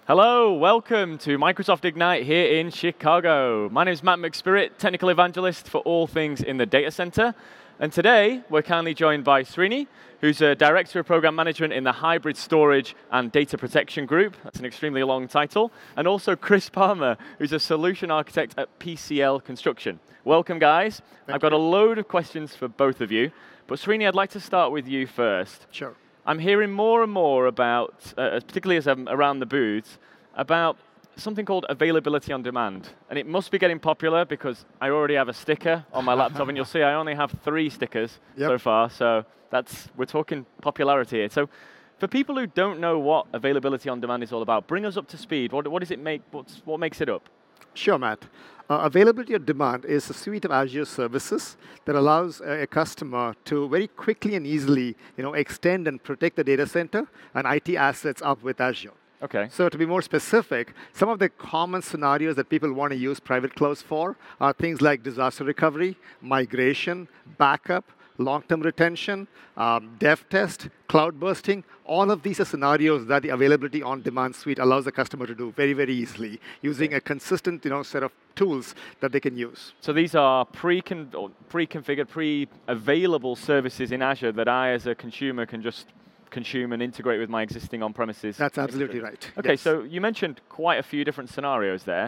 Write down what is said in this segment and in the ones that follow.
Hello, welcome to Microsoft Ignite here in Chicago. My name is Matt McSpirit, Technical Evangelist for all things in the data center. And today, we're kindly joined by Srini, who's a Director of Program Management in the Hybrid Storage and Data Protection Group. That's an extremely long title. And also Chris Palmer, who's a Solution Architect at PCL Construction. Welcome, guys. I've got a load of questions for both of you. But Srini, I'd like to start with you first. Sure. I'm hearing more and more about, particularly as I'm around the booths, about something called availability on demand. And it must be getting popular because I already have a sticker on my laptop, and you'll see I only have 3 stickers so far, so we're talking popularity here. So for people who don't know what availability on demand is all about, bring us up to speed. What does it make, what makes it up? Sure, Matt. Availability on demand is a suite of Azure services that allows a customer to very quickly and easily, extend and protect the data center and IT assets up with Azure. Okay. So to be more specific, some of the common scenarios that people want to use private clouds for are things like disaster recovery, migration, backup, long-term retention, dev test, cloud bursting. All of these are scenarios that the availability on demand suite allows the customer to do very, very easily using a consistent set of tools that they can use. So these are pre-configured, pre-available services in Azure that I, as a consumer, can just consume and integrate with my existing on-premises. That's absolutely right. Okay, yes. So you mentioned quite a few different scenarios there.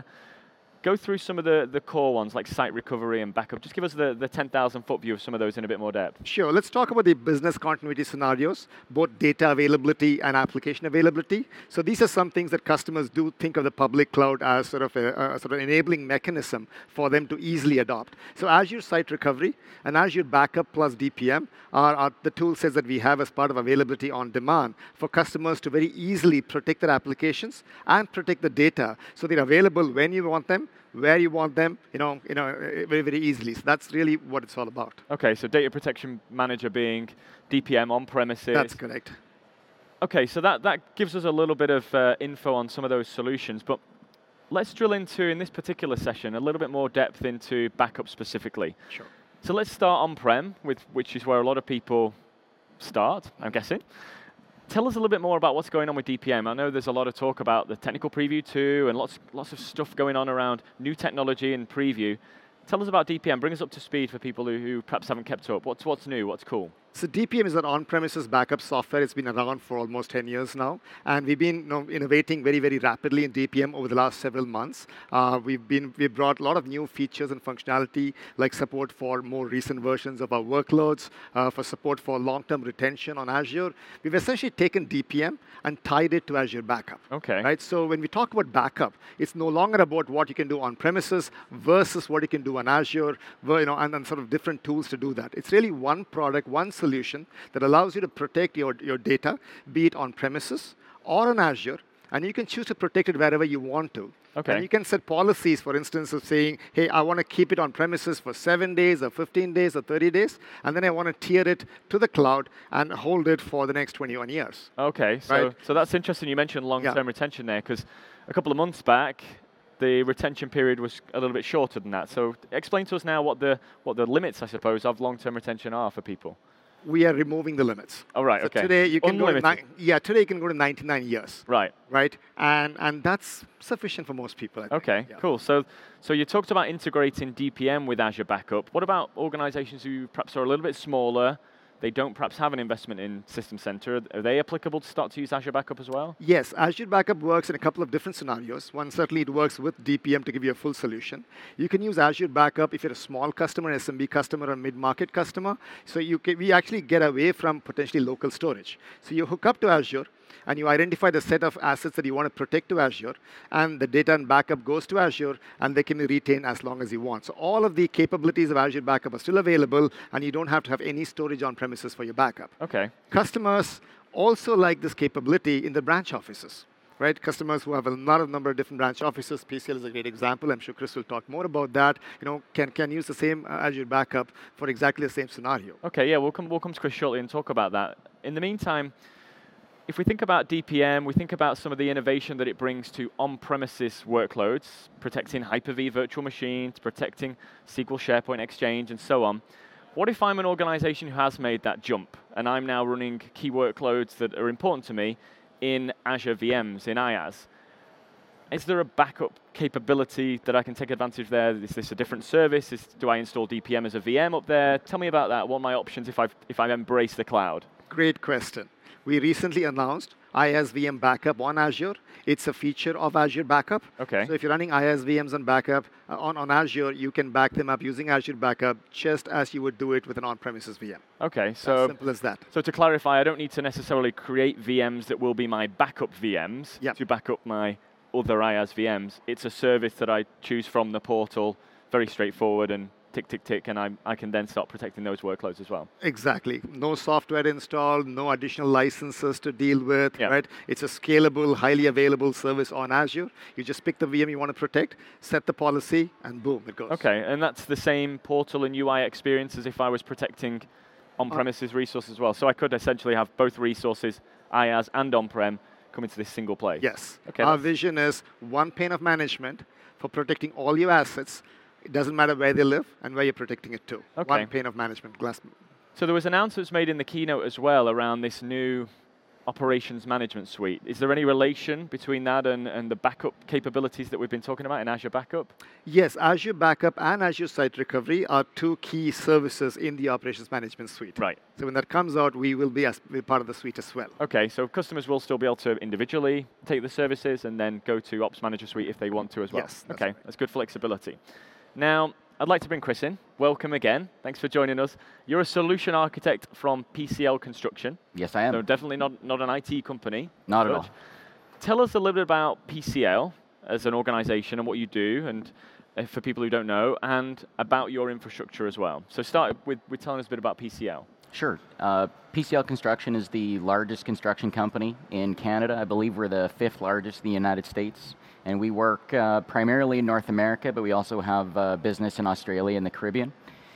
Go through some of the core ones, like site recovery and backup. Just give us the 10,000-foot view of some of those in a bit more depth. Sure. Let's talk about the business continuity scenarios, both data availability and application availability. So these are some things that customers do think of the public cloud as sort of a sort of enabling mechanism for them to easily adopt. So Azure Site Recovery and Azure Backup plus DPM are the tool sets that we have as part of availability on demand for customers to very easily protect their applications and protect the data so they're available when you want them, where you want them, very, very easily. So that's really what it's all about. Okay, so Data Protection Manager being DPM on-premises. That's correct. Okay, so that gives us a little bit of info on some of those solutions, but let's drill into, in this particular session, a little bit more depth into backup specifically. Sure. So let's start on-prem, which is where a lot of people start, I'm guessing. Tell us a little bit more about what's going on with DPM. I know there's a lot of talk about the technical preview too, and lots of stuff going on around new technology and preview. Tell us about DPM. Bring us up to speed for people who perhaps haven't kept up. What's new? What's cool? So DPM is an on-premises backup software. It's been around for almost 10 years now. And we've been innovating very, very rapidly in DPM over the last several months. We've brought a lot of new features and functionality, like support for more recent versions of our workloads, for support for long-term retention on Azure. We've essentially taken DPM and tied it to Azure Backup. Okay. Right? So when we talk about backup, it's no longer about what you can do on-premises versus what you can do on Azure, and sort of different tools to do that. It's really one product, one solution that allows you to protect your data, be it on premises or on Azure, and you can choose to protect it wherever you want to. Okay. And you can set policies, for instance, of saying, hey, I want to keep it on premises for 7 days or 15 days or 30 days, and then I want to tier it to the cloud and hold it for the next 21 years. Okay, so that's interesting. You mentioned long-term retention there, because a couple of months back, the retention period was a little bit shorter than that. So explain to us now what the limits, I suppose, of long-term retention are for people. We are removing the limits. Oh, right, so okay. Today you can Unlimited. today you can go to 99 years. Right. Right? And that's sufficient for most people, I think. Okay, cool. So you talked about integrating DPM with Azure Backup. What about organizations who perhaps are a little bit smaller? They don't perhaps have an investment in System Center. Are they applicable to start to use Azure Backup as well? Yes, Azure Backup works in a couple of different scenarios. One, certainly it works with DPM to give you a full solution. You can use Azure Backup if you're a small customer, SMB customer, or mid-market customer. So we actually get away from potentially local storage. So you hook up to Azure, and you identify the set of assets that you want to protect to Azure, and the data and backup goes to Azure, and they can be retained as long as you want. So all of the capabilities of Azure Backup are still available, and you don't have to have any storage on premises for your backup. Okay. Customers also like this capability in the branch offices. Right? Customers who have a number of different branch offices, PCL is a great example. I'm sure Chris will talk more about that. Can use the same Azure Backup for exactly the same scenario. Okay, yeah, we'll come to Chris shortly and talk about that. In the meantime, if we think about DPM, we think about some of the innovation that it brings to on-premises workloads, protecting Hyper-V virtual machines, protecting SQL SharePoint Exchange, and so on. What if I'm an organization who has made that jump, and I'm now running key workloads that are important to me in Azure VMs, in IaaS? is there a backup capability that I can take advantage of there? Is this a different service? Do I install DPM as a VM up there? Tell me about that. What are my options if I embrace the cloud? Great question. We recently announced IaaS VM Backup on Azure. It's a feature of Azure Backup. Okay. So if you're running IaaS VMs on backup on Azure, you can back them up using Azure Backup just as you would do it with an on-premises VM. Okay, so as simple as that. So to clarify, I don't need to necessarily create VMs that will be my backup VMs to back up my other IaaS VMs. It's a service that I choose from the portal, very straightforward, and tick, tick, tick, and I can then start protecting those workloads as well. Exactly. No software installed, no additional licenses to deal with, Yeah. right? It's a scalable, highly available service on Azure. You just pick the VM you want to protect, set the policy, and boom, it goes. Okay, and that's the same portal and UI experience as if I was protecting on-premises resources as well. So I could essentially have both resources, IaaS and on-prem, come into this single place. Yes. Okay, Our vision is one pane of management for protecting all your assets. It doesn't matter where they live and where you're protecting it to. Okay. One pane of management, glass. So there was announcements made in the keynote as well around this new operations management suite. Is there any relation between that and the backup capabilities that we've been talking about in Azure Backup? Yes, Azure Backup and Azure Site Recovery are two key services in the operations management suite. Right. So when that comes out, we will be part of the suite as well. Okay, so customers will still be able to individually take the services and then go to Ops Manager Suite if they want to as well. Yes, okay, right. That's good flexibility. Now, I'd like to bring Chris in. Welcome again. Thanks for joining us. You're a solution architect from PCL Construction. Yes, I am. So definitely not an IT company. Not at all. Tell us a little bit about PCL as an organization and what you do, and for people who don't know, and about your infrastructure as well. So start with telling us a bit about PCL. Sure. PCL Construction is the largest construction company in Canada. I believe we're the 5th largest in the United States. And we work primarily in North America, but we also have business in Australia and the Caribbean.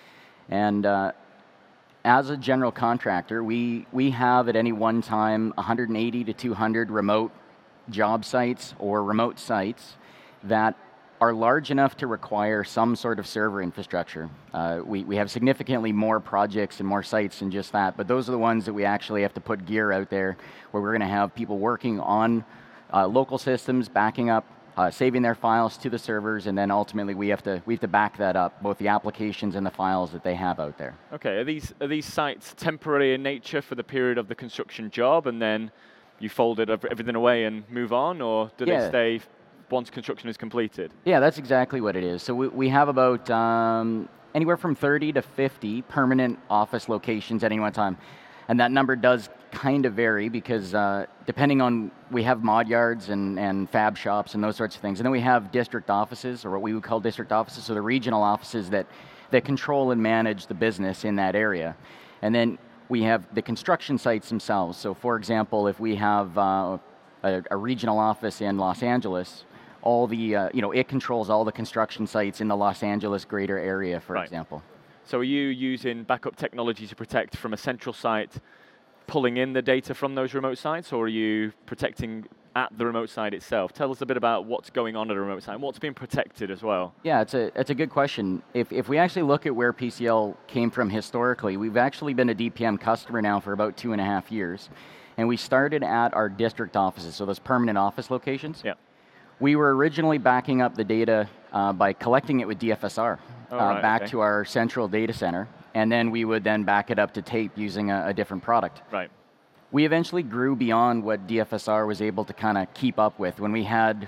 And as a general contractor, we have at any one time 180 to 200 remote job sites or remote sites that are large enough to require some sort of server infrastructure. We have significantly more projects and more sites than just that, but those are the ones that we actually have to put gear out there where we're going to have people working on local systems, backing up, saving their files to the servers, and then ultimately we have to back that up, both the applications and the files that they have out there. Okay, are these sites temporary in nature for the period of the construction job, and then you fold everything away and move on, or do they stay once construction is completed? Yeah, that's exactly what it is. So we have about anywhere from 30 to 50 permanent office locations at any one time. And that number does kind of vary because depending on, we have mod yards and fab shops and those sorts of things. And then we have district offices, or what we would call district offices, so the regional offices that control and manage the business in that area. And then we have the construction sites themselves. So for example, if we have a regional office in Los Angeles, all the, it controls all the construction sites in the Los Angeles greater area, for example. So are you using backup technology to protect from a central site, pulling in the data from those remote sites, or are you protecting at the remote site itself? Tell us a bit about what's going on at a remote site and what's being protected as well. Yeah, it's a good question. If we actually look at where PCL came from historically, we've actually been a DPM customer now for about 2.5 years. And we started at our district offices, so those permanent office locations. Yeah. We were originally backing up the data by collecting it with DFSR back to our central data center, and then we would then back it up to tape using a different product. Right. We eventually grew beyond what DFSR was able to kind of keep up with. When we had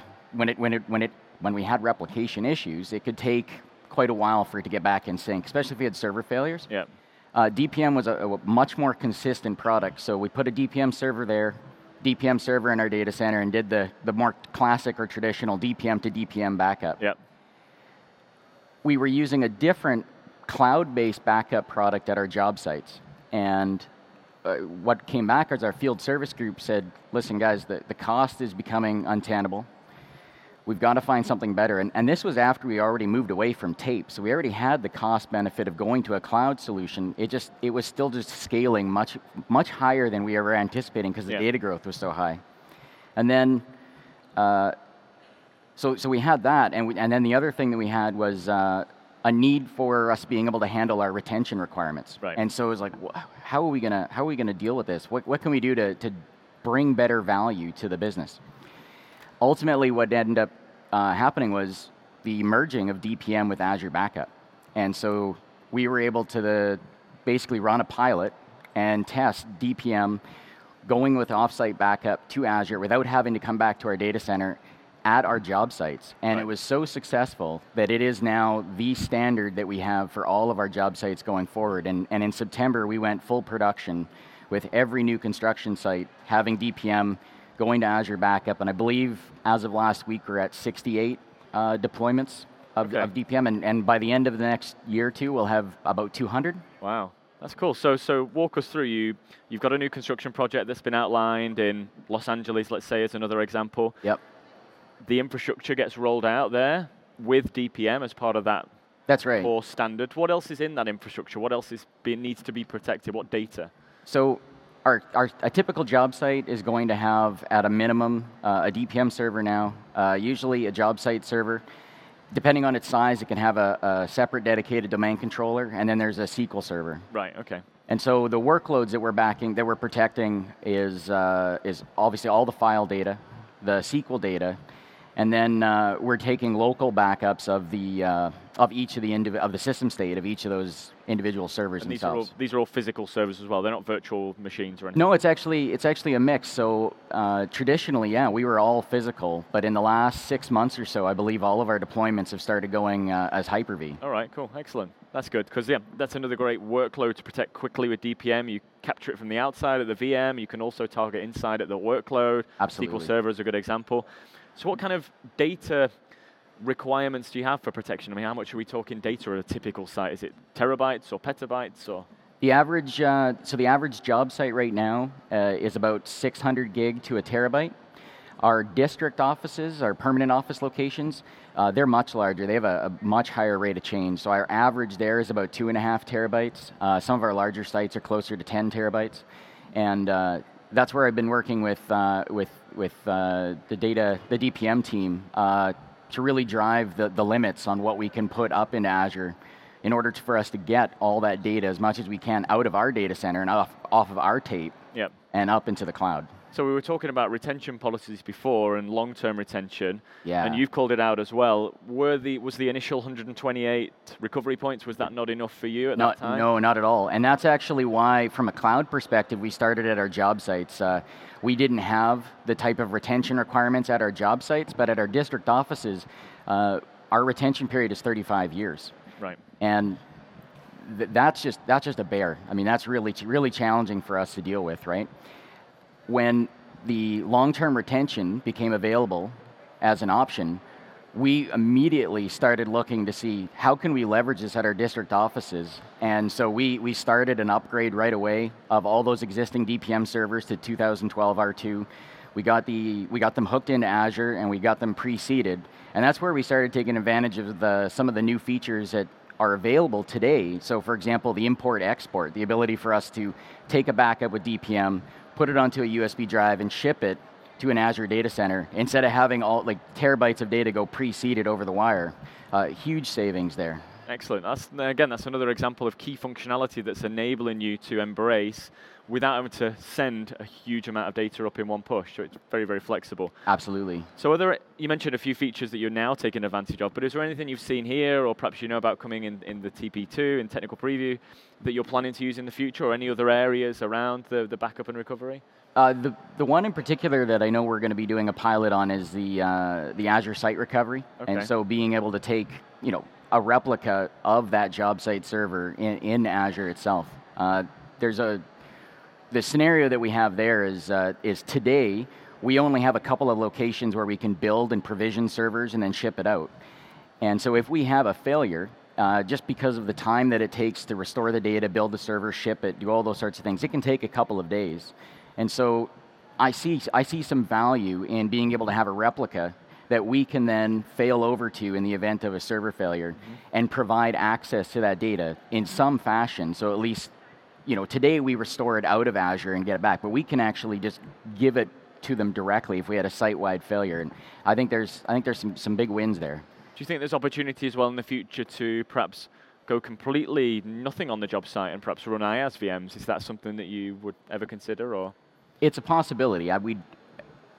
replication issues, it could take quite a while for it to get back in sync, especially if we had server failures. Yeah. DPM was a much more consistent product, so we put a DPM server there, DPM server in our data center, and did the more classic or traditional DPM to DPM backup. Yep. We were using a different cloud-based backup product at our job sites, and what came back is our field service group said, listen guys, the cost is becoming untenable. We've got to find something better. And this was after we already moved away from tape. So we already had the cost benefit of going to a cloud solution. It was still just scaling much higher than we were anticipating because the data growth was so high. And then, so we had that. And then the other thing that we had was a need for us being able to handle our retention requirements. Right. And so it was like, how are we gonna deal with this? What can we do to bring better value to the business? Ultimately, what ended up happening was the merging of DPM with Azure Backup. And so we were able to basically run a pilot and test DPM going with offsite backup to Azure without having to come back to our data center at our job sites. And it was so successful that it is now the standard that we have for all of our job sites going forward. And in September, we went full production with every new construction site having DPM going to Azure Backup. And I believe as of last week, we're at 68 deployments of DPM. And by the end of the next year or two, we'll have about 200. Wow. That's cool. So walk us through. You've got a new construction project that's been outlined in Los Angeles, let's say, as another example. Yep. The infrastructure gets rolled out there with DPM as part of that. That's right. Core standard. What else is in that infrastructure? What else needs to be protected? What data? So a typical job site is going to have, at a minimum, a DPM server now, usually a job site server. Depending on its size, it can have a separate dedicated domain controller, and then there's a SQL server. Right, okay. And so the workloads that we're protecting is obviously all the file data, the SQL data, and then we're taking local backups of each of the system state of each of those individual servers and themselves. These are all physical servers as well. They're not virtual machines or anything. No, it's actually a mix. So traditionally, we were all physical, but in the last 6 months or so, I believe all of our deployments have started going as Hyper-V. All right, cool, excellent. That's good, because that's another great workload to protect quickly with DPM. You capture it from the outside of the VM. You can also target inside at the workload. Absolutely. SQL Server is a good example. So what kind of data requirements do you have for protection? I mean, how much are we talking data at a typical site? Is it terabytes or petabytes or? The average, the average job site right now is about 600 gig to a terabyte. Our district offices, our permanent office locations, they're much larger. They have a much higher rate of change. So our average there is about 2.5 terabytes. Some of our larger sites are closer to 10 terabytes. And that's where I've been working with the DPM team to really drive the limits on what we can put up into Azure in order for us to get all that data as much as we can out of our data center and off of our tape and up into the cloud. So we were talking about retention policies before and long-term retention, and Yeah. you've called it out as well. Was the initial 128 recovery points, was that not enough for you at that time? No, not at all. And that's actually why, from a cloud perspective, we started at our job sites. We didn't have the type of retention requirements at our job sites, but at our district offices, our retention period is 35 years. Right. And that's just a bear. I mean, that's really challenging for us to deal with, right? When the long-term retention became available as an option, we immediately started looking to see how can we leverage this at our district offices. And so we started an upgrade right away of all those existing DPM servers to 2012 R2. We got them hooked into Azure and we got them pre-seeded. And that's where we started taking advantage of some of the new features that are available today. So for example, the import-export, the ability for us to take a backup with DPM, put it onto a USB drive and ship it to an Azure data center instead of having all terabytes of data go pre-seeded over the wire. Huge savings there. Excellent. That's another example of key functionality that's enabling you to embrace without having to send a huge amount of data up in one push. So it's very, very flexible. Absolutely. So you mentioned a few features that you're now taking advantage of, but is there anything you've seen here or perhaps you know about coming in the TP2, in technical preview, that you're planning to use in the future, or any other areas around the backup and recovery? The one in particular that I know we're going to be doing a pilot on is the Azure Site Recovery. Okay. And so being able to take a replica of that job site server in Azure itself. The scenario that we have there is today we only have a couple of locations where we can build and provision servers and then ship it out. And so if we have a failure, just because of the time that it takes to restore the data, build the server, ship it, do all those sorts of things, it can take a couple of days. And so I see some value in being able to have a replica that we can then fail over to in the event of a server failure and provide access to that data in some fashion. So at least, today we restore it out of Azure and get it back, but we can actually just give it to them directly if we had a site-wide failure. And I think there's some big wins there. Do you think there's opportunity as well in the future to perhaps go completely nothing on the job site and perhaps run IaaS VMs? Is that something that you would ever consider, or? It's a possibility.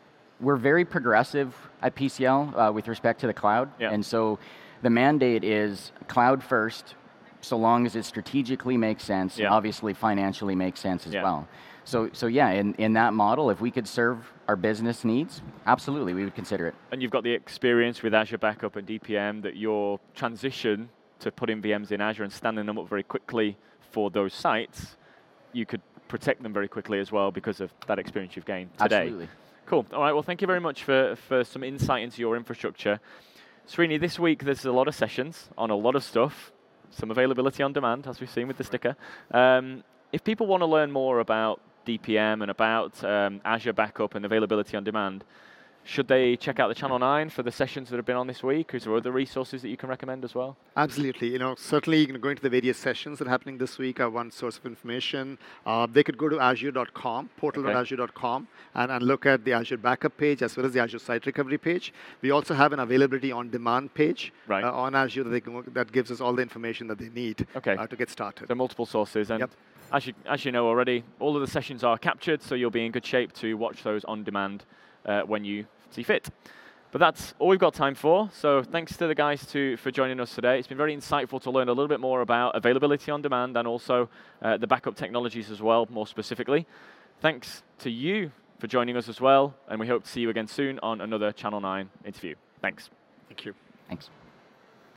we're very progressive at PCL with respect to the cloud. Yeah. And so the mandate is cloud first, so long as it strategically makes sense, and obviously financially makes sense as well. So yeah, in that model, if we could serve our business needs, absolutely, we would consider it. And you've got the experience with Azure Backup and DPM that your transition to putting VMs in Azure and standing them up very quickly for those sites, you could protect them very quickly as well because of that experience you've gained today. Absolutely. Cool. All right, well, thank you very much for some insight into your infrastructure. Srini, this week there's a lot of sessions on a lot of stuff, some availability on demand, as we've seen with the sticker. If people want to learn more about DPM and about Azure Backup and availability on demand, should they check out the Channel 9 for the sessions that have been on this week? Is there other resources that you can recommend as well? Absolutely. Certainly going to the various sessions that are happening this week are one source of information. They could go to azure.com, portal.azure.com, and look at the Azure Backup page as well as the Azure Site Recovery page. We also have an availability on demand page on Azure that gives us all the information that they need to get started. So multiple sources. And as you know already, all of the sessions are captured, so you'll be in good shape to watch those on demand when you see fit. But that's all we've got time for, so thanks to the guys for joining us today. It's been very insightful to learn a little bit more about availability on demand and also the backup technologies as well, more specifically. Thanks to you for joining us as well, and we hope to see you again soon on another Channel 9 interview. Thanks. Thank you. Thanks.